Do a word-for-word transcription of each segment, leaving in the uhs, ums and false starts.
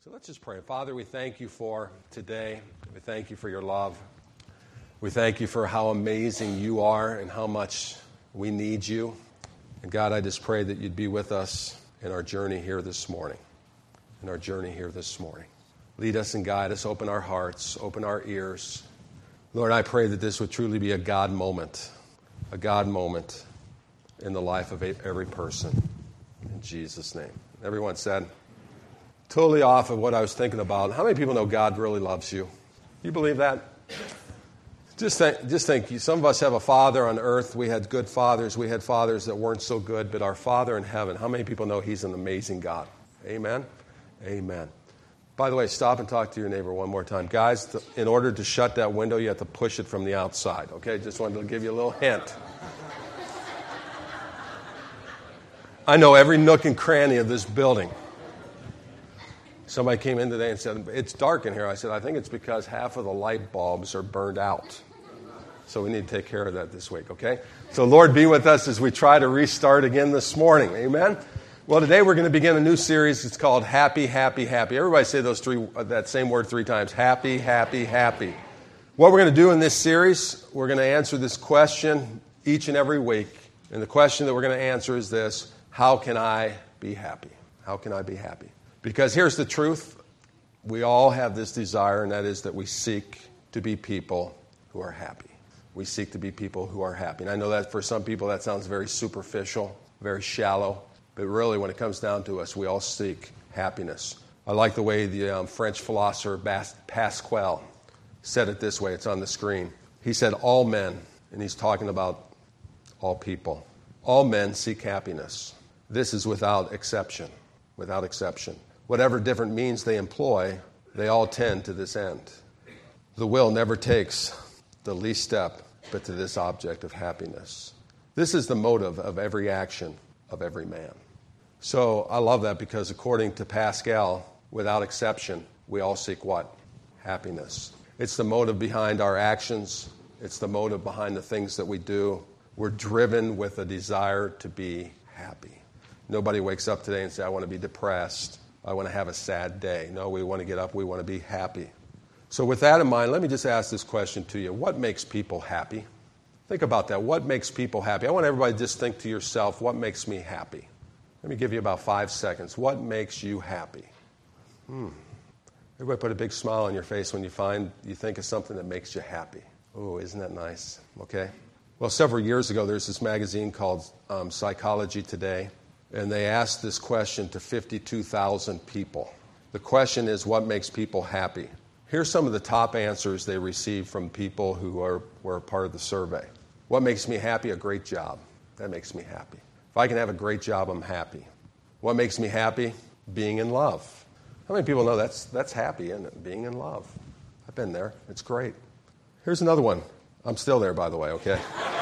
So let's just pray. Father, we thank you for today. We thank you for your love. We thank you for how amazing you are and how much we need you. And God, I just pray that you'd be with us in our journey here this morning. In our journey here this morning. Lead us and guide us. Open our hearts. Open our ears. Lord, I pray that this would truly be a God moment. A God moment in the life of every person. In Jesus' name. Everyone said... Totally off of what I was thinking about. How many people know God really loves you? You believe that? Just think, just think, some of us have a father on earth. We had good fathers. We had fathers that weren't so good. But our Father in heaven, how many people know He's an amazing God? Amen? Amen. By the way, stop and talk to your neighbor one more time. Guys, in order to shut that window, you have to push it from the outside. Okay? Just wanted to give you a little hint. I know every nook and cranny of this building. Somebody came in today and said, it's dark in here. I said, I think it's because half of the light bulbs are burned out. So we need to take care of that this week, okay? So Lord, be with us as we try to restart again this morning. Amen? Well, today we're going to begin a new series. It's called Happy, Happy, Happy. Everybody say those three, that same word three times. Happy, happy, happy. What we're going to do in this series, we're going to answer this question each and every week. And the question that we're going to answer is this: how can I be happy? How can I be happy? Because here's the truth. We all have this desire, and that is that we seek to be people who are happy. We seek to be people who are happy. And I know that for some people that sounds very superficial, very shallow. But really, when it comes down to us, we all seek happiness. I like the way the um, French philosopher Bas- Pascal said it this way. It's on the screen. He said, all men, and he's talking about all people, all men seek happiness. This is without exception. Without exception. Whatever different means they employ, they all tend to this end. The will never takes the least step but to this object of happiness. This is the motive of every action of every man. So I love that because according to Pascal, without exception, we all seek what? Happiness. It's the motive behind our actions. It's the motive behind the things that we do. We're driven with a desire to be happy. Nobody wakes up today and says, I want to be depressed. I want to have a sad day. No, we want to get up. We want to be happy. So with that in mind, let me just ask this question to you. What makes people happy? Think about that. What makes people happy? I want everybody to just think to yourself, what makes me happy? Let me give you about five seconds. What makes you happy? Hmm. Everybody put a big smile on your face when you find you think of something that makes you happy. Oh, isn't that nice? Okay. Well, several years ago, there's this magazine called um, Psychology Today. And they asked this question to fifty-two thousand people. The question is, what makes people happy? Here's some of the top answers they received from people who are, were part of the survey. What makes me happy? A great job. That makes me happy. If I can have a great job, I'm happy. What makes me happy? Being in love. How many people know that's, that's happy, isn't it? Being in love. I've been there. It's great. Here's another one. I'm still there, by the way, okay?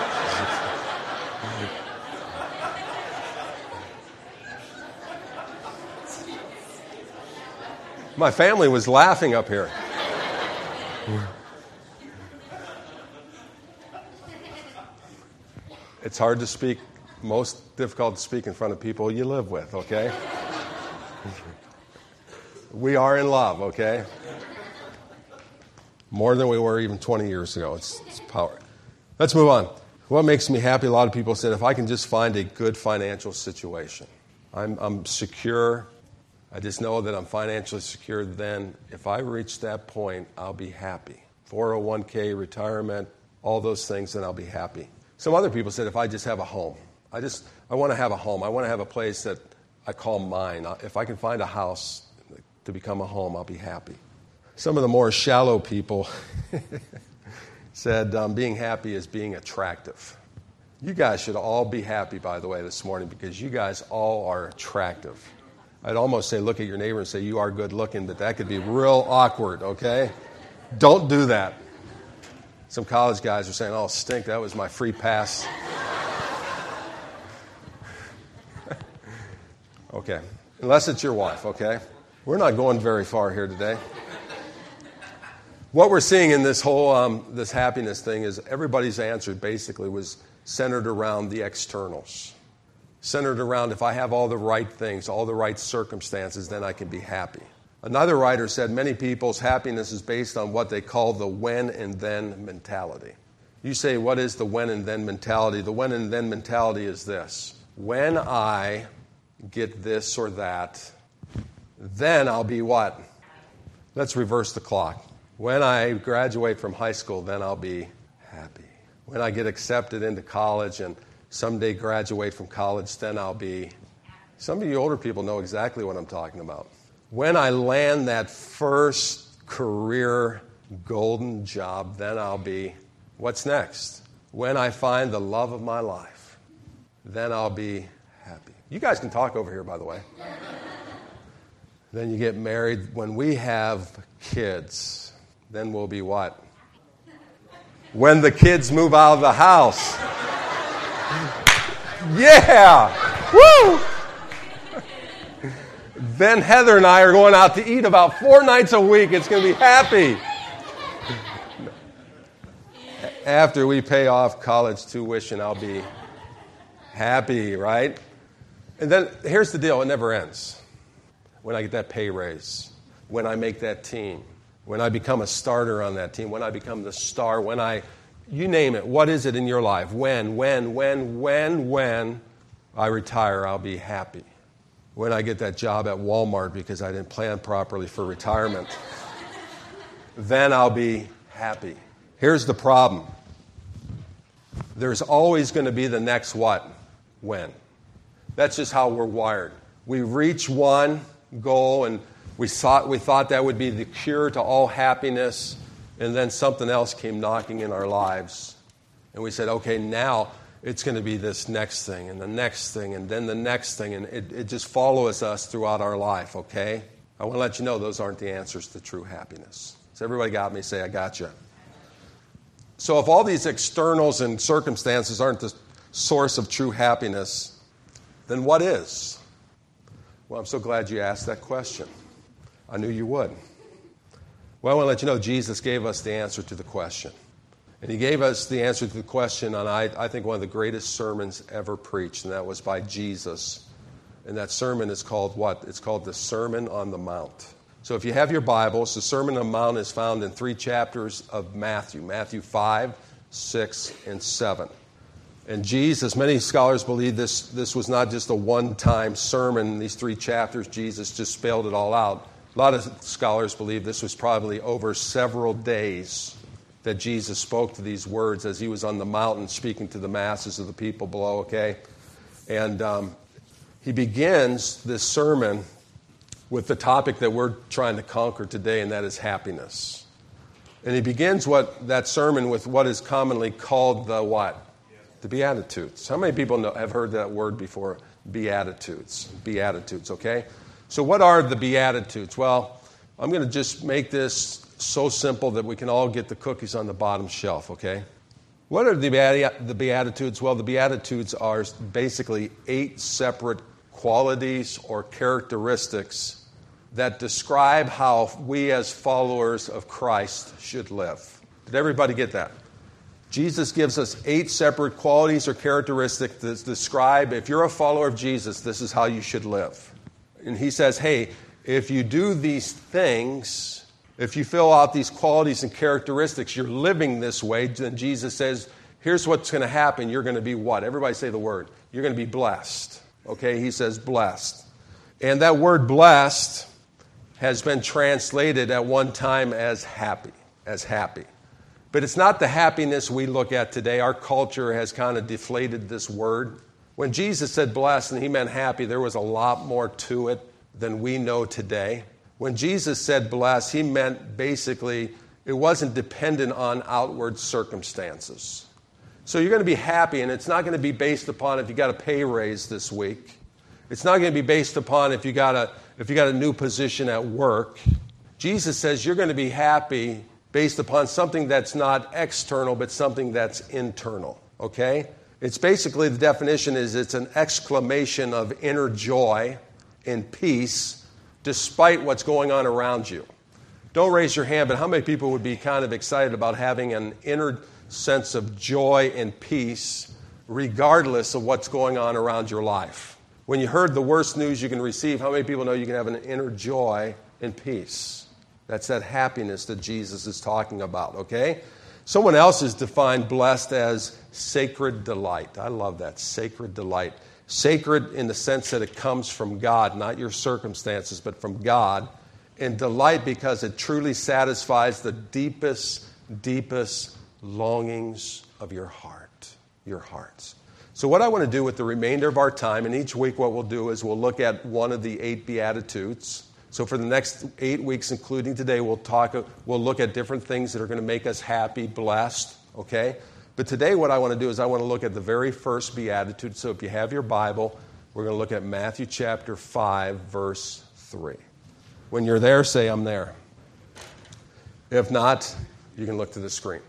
My family was laughing up here. It's hard to speak, most difficult to speak in front of people you live with, okay? We are in love, okay? More than we were even twenty years ago. It's, it's power. Let's move on. What makes me happy? A lot of people said, if I can just find a good financial situation. I'm, I'm secure. I just know that I'm financially secure. Then if I reach that point, I'll be happy. four oh one k, retirement, all those things, then I'll be happy. Some other people said, if I just have a home. I just, I want to have a home. I want to have a place that I call mine. If I can find a house to become a home, I'll be happy. Some of the more shallow people said um, being happy is being attractive. You guys should all be happy, by the way, this morning, because you guys all are attractive. I'd almost say look at your neighbor and say, you are good looking, but that could be real awkward, okay? Don't do that. Some college guys are saying, oh, stink, that was my free pass. Okay, unless it's your wife, okay? We're not going very far here today. What we're seeing in this whole um, this happiness thing is everybody's answer basically was centered around the externals. Centered around if I have all the right things, all the right circumstances, then I can be happy. Another writer said many people's happiness is based on what they call the when and then mentality. You say, what is the when and then mentality? The when and then mentality is this. When I get this or that, then I'll be what? Let's reverse the clock. When I graduate from high school, then I'll be happy. When I get accepted into college and someday graduate from college, then I'll be... Some of you older people know exactly what I'm talking about. When I land that first career golden job, then I'll be... What's next? When I find the love of my life, then I'll be happy. You guys can talk over here, by the way. Then you get married. When we have kids, then we'll be what? When the kids move out of the house. Yeah! Woo! Then Heather and I are going out to eat about four nights a week. It's going to be happy. After we pay off college tuition, I'll be happy, right? And then here's the deal. It never ends. When I get that pay raise, when I make that team, when I become a starter on that team, when I become the star, when I, you name it, what is it in your life? When, when, when, when, when I retire, I'll be happy. When I get that job at Walmart because I didn't plan properly for retirement, then I'll be happy. Here's the problem. There's always going to be the next what? When. That's just how we're wired. We reach one goal and we thought, we thought that would be the cure to all happiness, and then something else came knocking in our lives. And we said, okay, now it's going to be this next thing and the next thing and then the next thing, and it, it just follows us throughout our life, okay? I want to let you know those aren't the answers to true happiness. So everybody got me? Say, I got you. So if all these externals and circumstances aren't the source of true happiness, then what is? Well, I'm so glad you asked that question. I knew you would. Well, I want to let you know Jesus gave us the answer to the question. And he gave us the answer to the question on, I, I think, one of the greatest sermons ever preached, and that was by Jesus. And that sermon is called what? It's called the Sermon on the Mount. So if you have your Bibles, the Sermon on the Mount is found in three chapters of Matthew, Matthew five, six, and seven. And Jesus, many scholars believe this, this was not just a one-time sermon. These three chapters, Jesus just spelled it all out. A lot of scholars believe this was probably over several days that Jesus spoke to these words as he was on the mountain speaking to the masses of the people below, okay? And um, he begins this sermon with the topic that we're trying to conquer today, and that is happiness. And he begins what that sermon with what is commonly called the what? The Beatitudes. How many people know, have heard that word before? Beatitudes. Beatitudes, okay? So what are the Beatitudes? Well, I'm going to just make this so simple that we can all get the cookies on the bottom shelf, okay? What are the the Beatitudes? Well, the Beatitudes are basically eight separate qualities or characteristics that describe how we as followers of Christ should live. Did everybody get that? Jesus gives us eight separate qualities or characteristics that describe, if you're a follower of Jesus, this is how you should live. And he says, hey, if you do these things, if you fill out these qualities and characteristics, you're living this way, then Jesus says, here's what's going to happen. You're going to be what? Everybody say the word. You're going to be blessed. Okay, he says blessed. And that word blessed has been translated at one time as happy, as happy. But it's not the happiness we look at today. Our culture has kind of deflated this word. When Jesus said blessed and he meant happy, there was a lot more to it than we know today. When Jesus said blessed, he meant basically it wasn't dependent on outward circumstances. So you're going to be happy, and it's not going to be based upon if you got a pay raise this week. It's not going to be based upon if you got a if you got a new position at work. Jesus says you're going to be happy based upon something that's not external, but something that's internal, okay? It's basically, the definition is it's an exclamation of inner joy and peace despite what's going on around you. Don't raise your hand, but how many people would be kind of excited about having an inner sense of joy and peace regardless of what's going on around your life? When you heard the worst news you can receive, how many people know you can have an inner joy and peace. That's that happiness that Jesus is talking about, okay? Someone else has defined blessed as sacred delight. I love that, sacred delight. Sacred in the sense that it comes from God, not your circumstances, but from God. And delight because it truly satisfies the deepest, deepest longings of your heart, your hearts. So what I want to do with the remainder of our time, and each week what we'll do is we'll look at one of the eight Beatitudes. So for the next eight weeks, including today, we'll talk. We'll look at different things that are going to make us happy, blessed, okay? But today what I want to do is I want to look at the very first Beatitude. So if you have your Bible, we're going to look at Matthew chapter five, verse three. When you're there, say, I'm there. If not, you can look to the screen.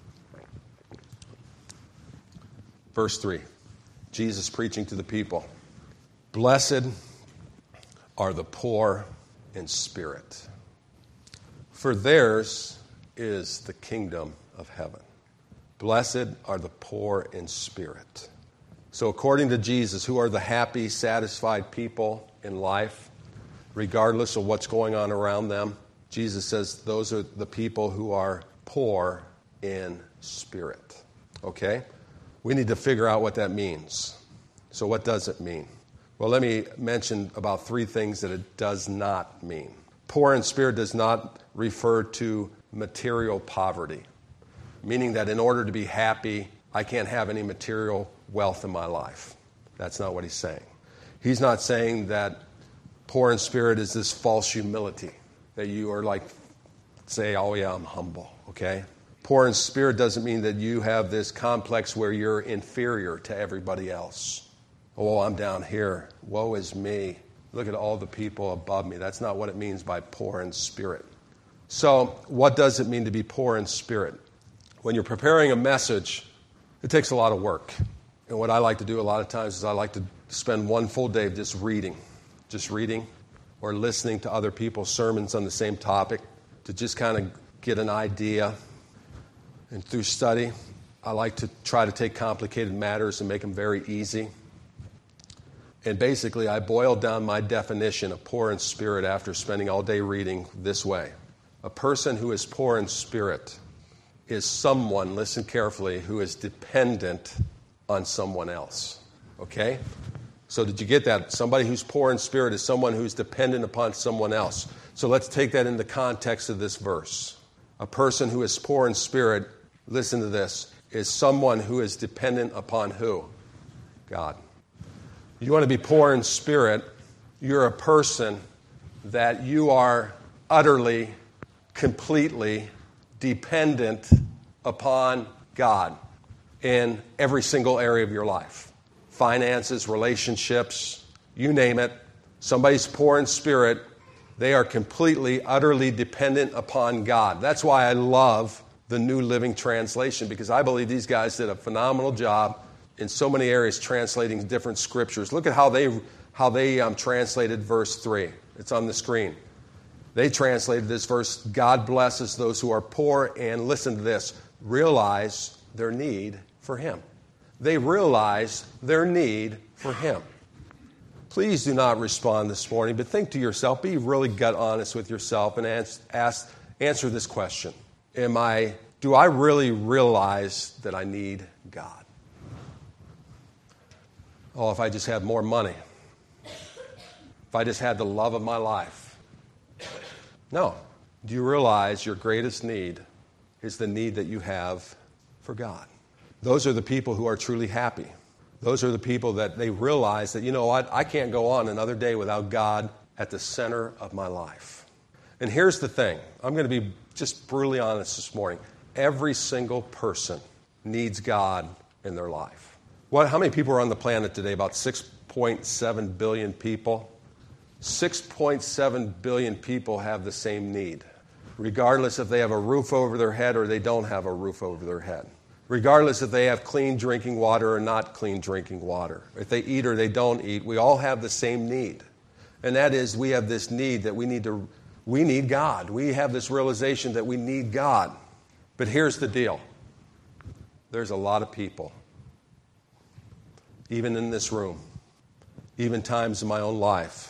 Verse three. Jesus preaching to the people. Blessed are the poor in spirit, for theirs is the kingdom of heaven. Blessed are the poor in spirit. So according to Jesus, who are the happy, satisfied people in life, regardless of what's going on around them? Jesus says those are the people who are poor in spirit. Okay? We need to figure out what that means. So what does it mean? Well, let me mention about three things that it does not mean. Poor in spirit does not refer to material poverty, meaning that in order to be happy, I can't have any material wealth in my life. That's not what he's saying. He's not saying that poor in spirit is this false humility, that you are like, say, oh yeah, I'm humble, okay? Poor in spirit doesn't mean that you have this complex where you're inferior to everybody else. Oh, I'm down here. Woe is me. Look at all the people above me. That's not what it means by poor in spirit. So what does it mean to be poor in spirit? When you're preparing a message, it takes a lot of work. And what I like to do a lot of times is I like to spend one full day just reading, just reading or listening to other people's sermons on the same topic to just kind of get an idea. And through study, I like to try to take complicated matters and make them very easy. And basically, I boiled down my definition of poor in spirit after spending all day reading this way. A person who is poor in spirit is someone, listen carefully, who is dependent on someone else. Okay? So did you get that? Somebody who's poor in spirit is someone who's dependent upon someone else. So let's take that in the context of this verse. A person who is poor in spirit, listen to this, is someone who is dependent upon who? God. You want to be poor in spirit, you're a person that you are utterly, completely dependent upon God in every single area of your life. Finances, relationships, you name it. Somebody's poor in spirit, they are completely, utterly dependent upon God. That's why I love the New Living Translation, because I believe these guys did a phenomenal job in so many areas translating different scriptures. Look at how they how they um, translated verse three. It's on the screen. They translated this verse, God blesses those who are poor and, listen to this, realize their need for Him. They realize their need for Him. Please do not respond this morning, but think to yourself, be really gut honest with yourself and ask, ask, answer this question. Am I, do I really realize that I need God? Oh, if I just had more money. If I just had the love of my life. No. Do you realize your greatest need is the need that you have for God? Those are the people who are truly happy. Those are the people that they realize that, you know what, I can't go on another day without God at the center of my life. And here's the thing. I'm going to be just brutally honest this morning. Every single person needs God in their life. What? How many people are on the planet today? About six point seven billion people. six point seven billion people have the same need, regardless if they have a roof over their head or they don't have a roof over their head. Regardless if they have clean drinking water or not clean drinking water. If they eat or they don't eat, we all have the same need. And that is, we have this need that we need to, we need God. We have this realization that we need God. But here's the deal. There's a lot of people, even in this room, even times in my own life,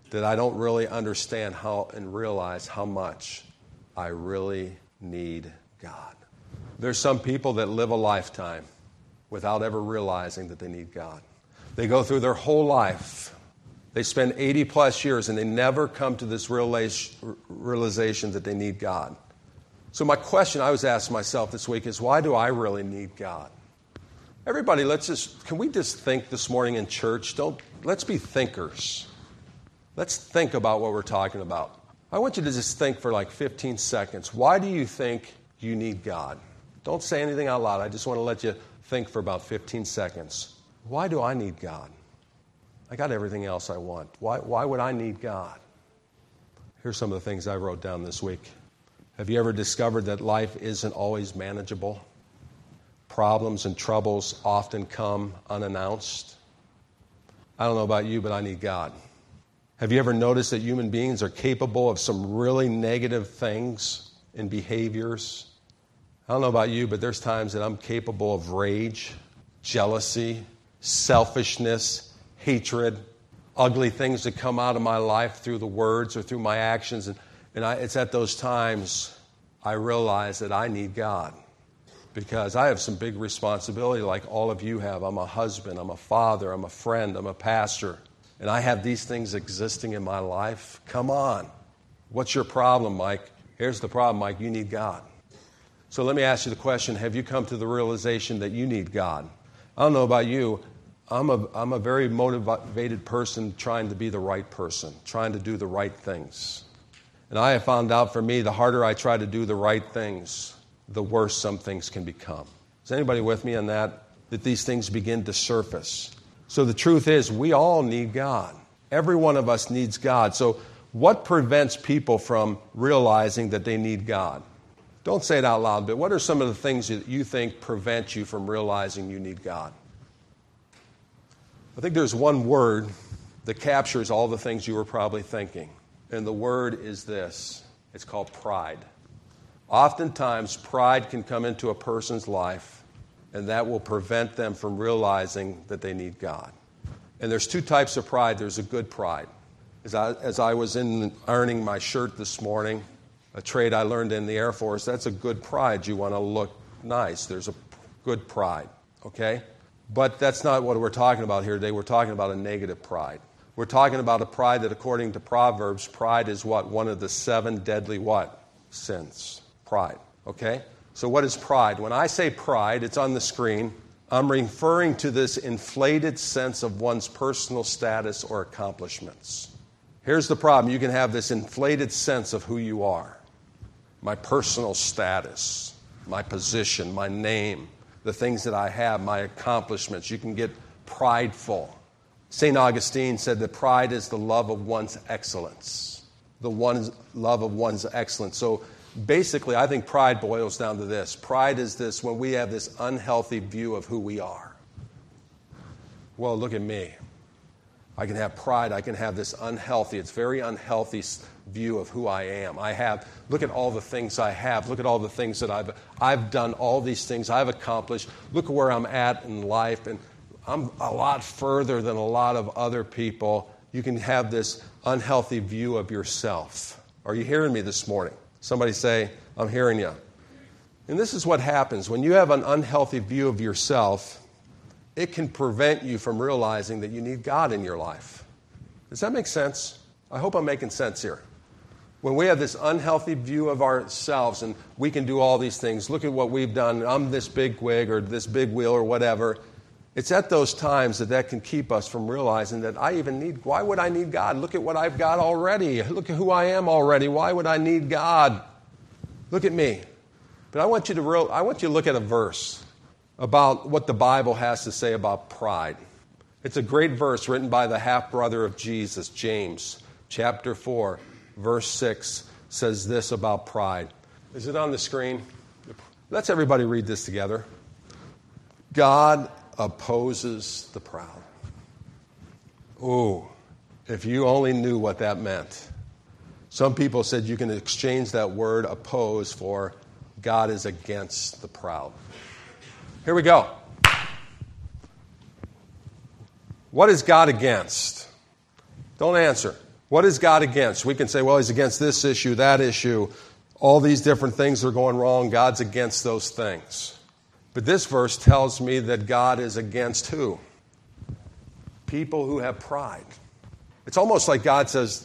that I don't really understand how and realize how much I really need God. There's some people that live a lifetime without ever realizing that they need God. They go through their whole life. They spend eighty plus years and they never come to this realization that they need God. So my question I was asking myself this week is, why do I really need God? Everybody, let's just, can we just think this morning in church? Don't, let's be thinkers. Let's think about what we're talking about. I want you to just think for like fifteen seconds. Why do you think you need God? Don't say anything out loud. I just want to let you think for about fifteen seconds. Why do I need God? I got everything else I want. Why, why would I need God? Here's some of the things I wrote down this week. Have you ever discovered that life isn't always manageable? Problems and troubles often come unannounced. I don't know about you, but I need God. Have you ever noticed that human beings are capable of some really negative things and behaviors? I don't know about you, but there's times that I'm capable of rage, jealousy, selfishness, hatred, ugly things that come out of my life through the words or through my actions. And, and I, it's at those times I realize that I need God, because I have some big responsibility like all of you have. I'm a husband, I'm a father, I'm a friend, I'm a pastor, and I have these things existing in my life. Come on. What's your problem, Mike? Here's the problem, Mike. You need God. So let me ask you the question, have you come to the realization that you need God? I don't know about you. I'm a, I'm a very motivated person trying to be the right person, trying to do the right things. And I have found out for me, the harder I try to do the right things, the worse some things can become. Is anybody with me on that? That these things begin to surface. So the truth is, we all need God. Every one of us needs God. So what prevents people from realizing that they need God? Don't say it out loud, but what are some of the things that you think prevent you from realizing you need God? I think there's one word that captures all the things you were probably thinking. And the word is this. It's called pride. Oftentimes, pride can come into a person's life, and that will prevent them from realizing that they need God. And there's two types of pride. There's a good pride. As I, as I was in ironing my shirt this morning, a trade I learned in the Air Force, that's a good pride. You want to look nice. There's a good pride, okay? But that's not what we're talking about here today. We're talking about a negative pride. We're talking about a pride that, according to Proverbs, pride is what? One of the seven deadly what? Sins. Pride, okay? So what is pride? When I say pride, it's on the screen. I'm referring to this inflated sense of one's personal status or accomplishments. Here's the problem. You can have this inflated sense of who you are. My personal status, my position, my name, the things that I have, my accomplishments. You can get prideful. Saint Augustine said that pride is the love of one's excellence. The one's love of one's excellence. So basically, I think pride boils down to this. Pride is this when we have this unhealthy view of who we are. Well, look at me. I can have pride. I can have this unhealthy, it's very unhealthy view of who I am. I have, look at all the things I have. Look at all the things that I've, I've done, all these things I've accomplished. Look at where I'm at in life. And I'm a lot further than a lot of other people. You can have this unhealthy view of yourself. Are you hearing me this morning? Somebody say, I'm hearing you. And this is what happens. When you have an unhealthy view of yourself, it can prevent you from realizing that you need God in your life. Does that make sense? I hope I'm making sense here. When we have this unhealthy view of ourselves and we can do all these things, look at what we've done, I'm this big wig or this big wheel or whatever, it's at those times that that can keep us from realizing that I even need, why would I need God? Look at what I've got already. Look at who I am already. Why would I need God? Look at me. But I want you to real, I want you to look at a verse about what the Bible has to say about pride. It's a great verse written by the half-brother of Jesus, James, chapter four, verse six, says this about pride. Is it on the screen? Let's everybody read this together. God opposes the proud. Oh, if you only knew what that meant. Some people said you can exchange that word oppose for God is against the proud. Here we go. What is God against? Don't answer. What is God against? We can say, well, he's against this issue, that issue. All these different things are going wrong. God's against those things. But this verse tells me that God is against who? People who have pride. It's almost like God says,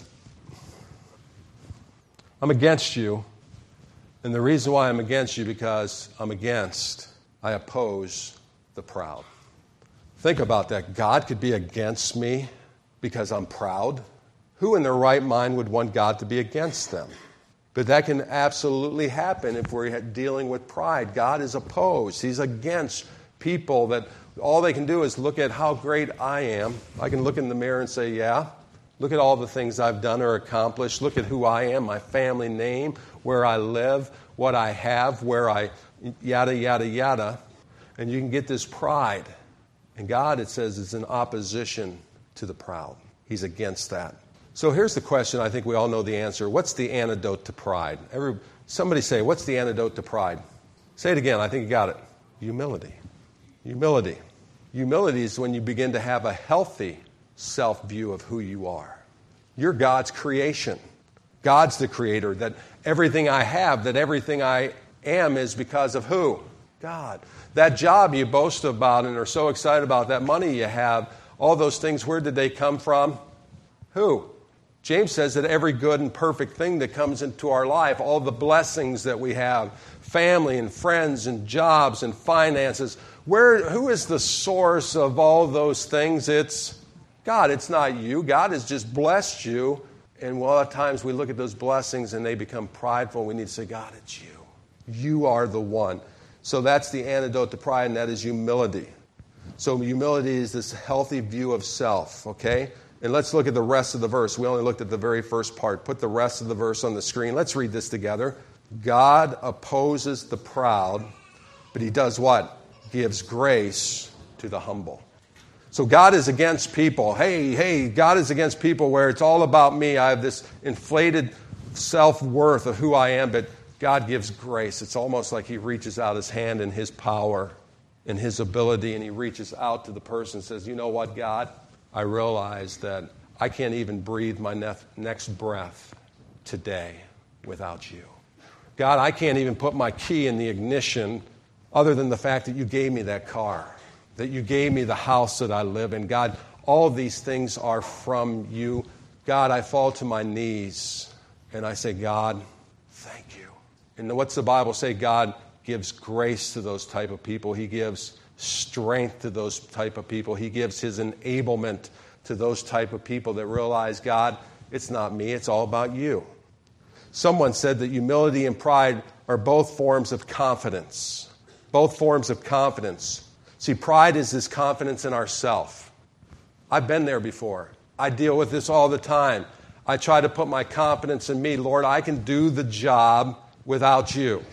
I'm against you. And the reason why I'm against you, because I'm against, I oppose the proud. Think about that. God could be against me because I'm proud. Who in their right mind would want God to be against them? But that can absolutely happen if we're dealing with pride. God is opposed. He's against people that all they can do is look at how great I am. I can look in the mirror and say, yeah, look at all the things I've done or accomplished. Look at who I am, my family name, where I live, what I have, where I, yada, yada, yada. And you can get this pride. And God, it says, is in opposition to the proud. He's against that. So here's the question. I think we all know the answer. What's the antidote to pride? Every, somebody say, what's the antidote to pride? Say it again. I think you got it. Humility. Humility. Humility is when you begin to have a healthy self-view of who you are. You're God's creation. God's the creator. That everything I have, that everything I am is because of who? God. That job you boast about and are so excited about, that money you have, all those things, where did they come from? Who? James says that every good and perfect thing that comes into our life, all the blessings that we have, family and friends and jobs and finances, where, who is the source of all those things? It's God. It's not you. God has just blessed you. And a lot of times we look at those blessings and they become prideful. We need to say, God, it's you. You are the one. So that's the antidote to pride, and that is humility. So humility is this healthy view of self, okay? And let's look at the rest of the verse. We only looked at the very first part. Put the rest of the verse on the screen. Let's read this together. God opposes the proud, but he does what? Gives grace to the humble. So God is against people. Hey, hey, God is against people where it's all about me. I have this inflated self-worth of who I am, but God gives grace. It's almost like he reaches out his hand in his power and his ability, and he reaches out to the person and says, you know what, God? I realize that I can't even breathe my next breath today without you. God, I can't even put my key in the ignition other than the fact that you gave me that car, that you gave me the house that I live in. God, all of these things are from you. God, I fall to my knees and I say, God, thank you. And what's the Bible say? God gives grace to those type of people. He gives strength to those type of people. He gives his enablement to those type of people that realize, God, it's not me, it's all about you. Someone said that humility and pride are both forms of confidence. Both forms of confidence. See, pride is this confidence in ourself. I've been there before. I deal with this all the time. I try to put my confidence in me. Lord, I can do the job without you.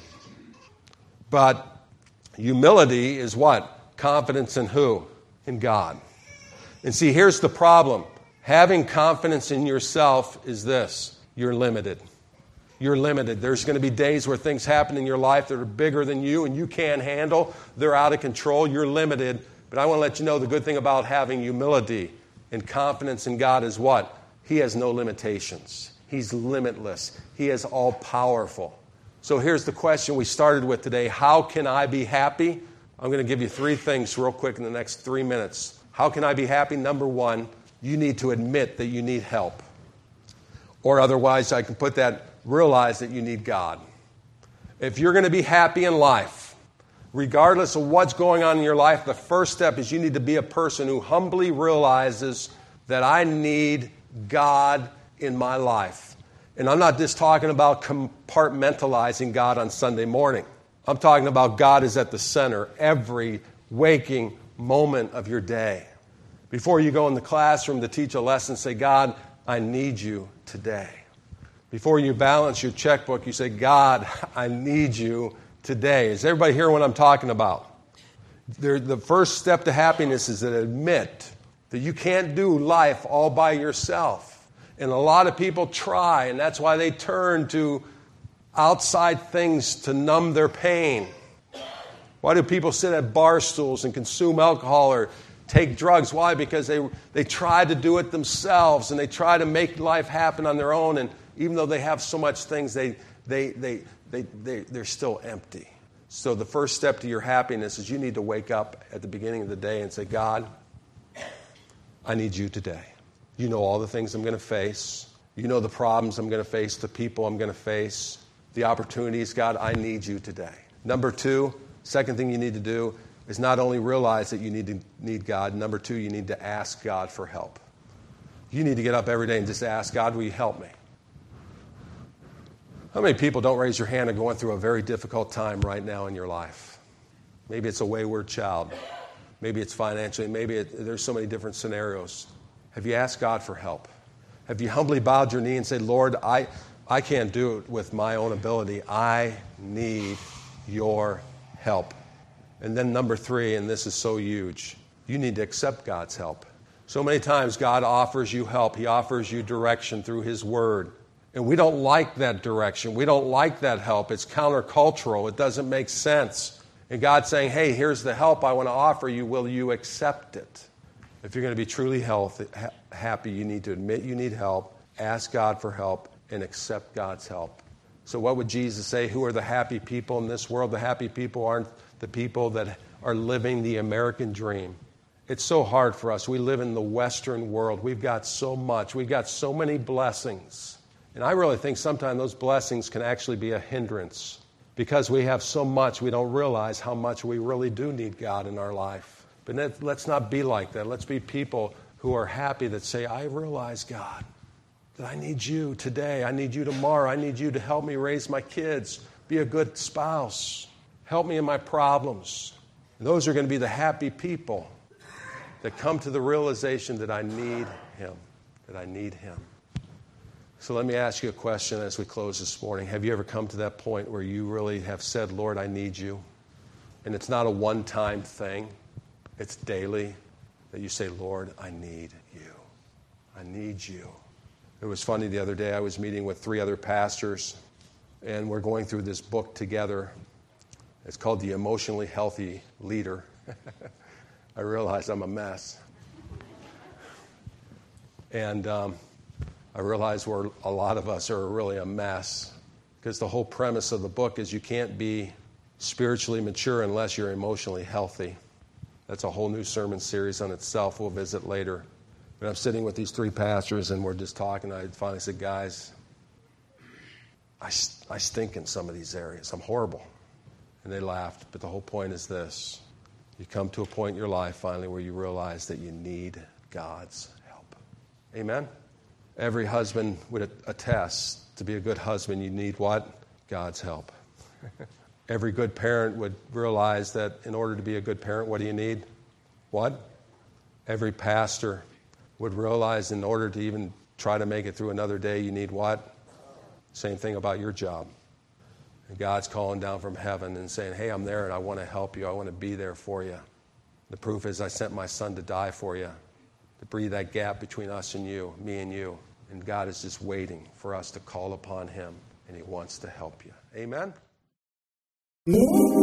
But humility is what? Confidence in who? In God. And see, here's the problem. Having confidence in yourself is this. You're limited. You're limited. There's going to be days where things happen in your life that are bigger than you and you can't handle. They're out of control. You're limited. But I want to let you know the good thing about having humility and confidence in God is what? He has no limitations. He's limitless. He is all-powerful. So here's the question we started with today. How can I be happy? I'm going to give you three things real quick in the next three minutes. How can I be happy? Number one, you need to admit that you need help. Or otherwise, I can put that, realize that you need God. If you're going to be happy in life, regardless of what's going on in your life, the first step is you need to be a person who humbly realizes that I need God in my life. And I'm not just talking about compartmentalizing God on Sunday morning. I'm talking about God is at the center every waking moment of your day. Before you go in the classroom to teach a lesson, say, God, I need you today. Before you balance your checkbook, you say, God, I need you today. Is everybody hearing what I'm talking about? The first step to happiness is to admit that you can't do life all by yourself. And a lot of people try, and that's why they turn to outside things to numb their pain. Why do people sit at bar stools and consume alcohol or take drugs. Why? Because they, they try to do it themselves, and they try to make life happen on their own. And even though they have so much things, they, they, they, they, they, they're still empty. So the first step to your happiness is you need to wake up at the beginning of the day and say, God, I need you today. You know all the things I'm going to face. You know the problems I'm going to face, the people I'm going to face, the opportunities. God, I need you today. Number two, second thing you need to do is not only realize that you need to need God. Number two, you need to ask God for help. You need to get up every day and just ask, God, will you help me? How many people, don't raise your hand, are going through a very difficult time right now in your life? Maybe it's a wayward child. Maybe it's financially. Maybe it, there's so many different scenarios. Have you asked God for help? Have you humbly bowed your knee and said, Lord, I, I can't do it with my own ability. I need your help. And then number three, and this is so huge, you need to accept God's help. So many times God offers you help. He offers you direction through His Word. And we don't like that direction. We don't like that help. It's countercultural. It doesn't make sense. And God's saying, hey, here's the help I want to offer you. Will you accept it? If you're going to be truly healthy, ha- happy, you need to admit you need help, ask God for help, and accept God's help. So what would Jesus say? Who are the happy people in this world? The happy people aren't the people that are living the American dream. It's so hard for us. We live in the Western world. We've got so much. We've got so many blessings. And I really think sometimes those blessings can actually be a hindrance. Because we have so much, we don't realize how much we really do need God in our life. But let's not be like that. Let's be people who are happy that say, I realize, God, that I need you today. I need you tomorrow. I need you to help me raise my kids, be a good spouse, help me in my problems. And those are going to be the happy people that come to the realization that I need Him, that I need Him. So let me ask you a question as we close this morning. Have you ever come to that point where you really have said, Lord, I need you? And it's not a one-time thing. It's daily that you say, Lord, I need you. I need you. It was funny the other day. I was meeting with three other pastors, and we're going through this book together. It's called The Emotionally Healthy Leader. I realize I'm a mess. And um, I realize we're, a lot of us are really a mess, because the whole premise of the book is you can't be spiritually mature unless you're emotionally healthy. That's a whole new sermon series on itself. We'll visit later. But I'm sitting with these three pastors, and we're just talking. I finally said, guys, I, I stink in some of these areas. I'm horrible. And they laughed. But the whole point is this. You come to a point in your life finally where you realize that you need God's help. Amen? Every husband would attest, to be a good husband, you need what? God's help. Every good parent would realize that in order to be a good parent, what do you need? What? Every pastor would realize in order to even try to make it through another day, you need what? Same thing about your job. And God's calling down from heaven and saying, hey, I'm there and I want to help you. I want to be there for you. The proof is I sent my son to die for you, to breathe that gap between us and you, me and you. And God is just waiting for us to call upon Him, and He wants to help you. Amen?